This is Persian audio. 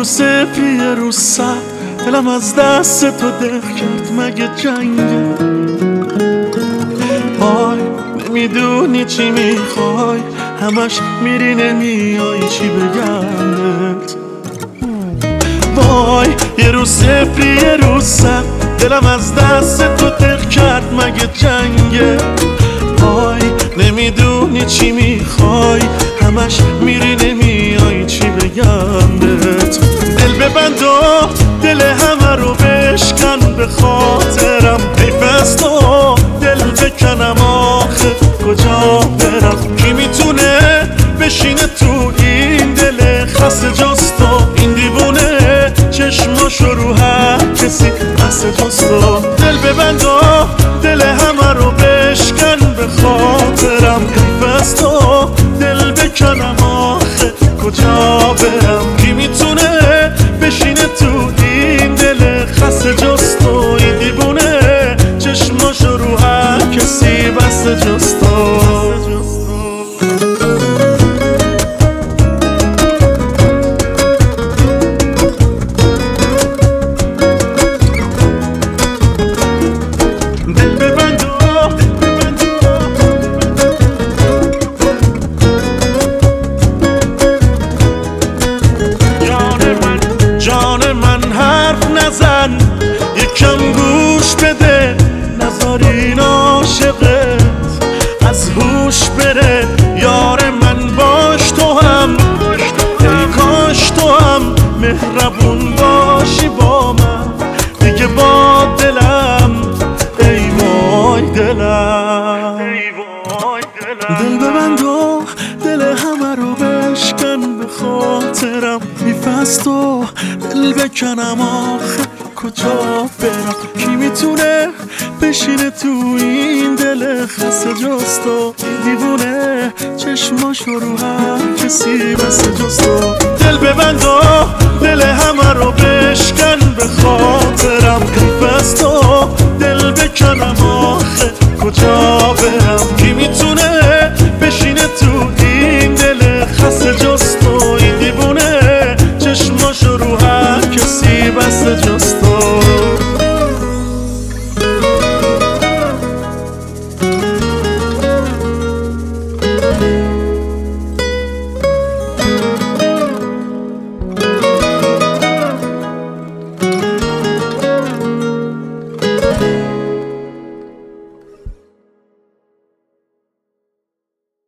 رو صفری یه رو صد، دلم از دست تو دق کرد مگه جنگه. وای نمیدونی چی میخوای، همش میری نمیای چی بگم بهت. وای یه رو صفری یه رو صد، دلم از دست تو دق کرد مگه جنگه. وای نمیدونی چی میخوای، همش میری نمیای چی بگم بهت. دل ببند و دل همه رو بشکن به خاطرم، حیف از تو دل بکنم آخه کجا برم. کی میتونه بشینه تو این دل خسته جز تو، این دیوونه چشماشو رو هر کسی بس جز تو. دل ببند و دل همه رو بشکن به خاطرم، حیف از تو دل بکنم آخه کجا برم. کی میتونه بشینه تو این دل خسته جز تو، این دیوونه چشماشو رو هر کسی بس جز تو. جان من حرف نزن، یکم گوش بده، نذار این عاشقت از هوش بره. یار من باش تو هم، ای کاش تو هم مهربون باشی با من دیگه، با دلم ای وای دلم. دل ببند و دل همه رو بشکن به خاطرم، حیف از تو دل بکنم آخه کجا برم. کی میتونه بشینه تو این دل خسته جز تو، این دیوونه چشماشو رو هر کسی بس جز تو. دل ببند و دل همه رو بشکن به خاطرم، حیف از تو دل بکنم آخه کجا برم. کی میتونه بشینه تو این دل خسته جز تو، این دیوونه چشماشو رو هر کسی بس جز تو.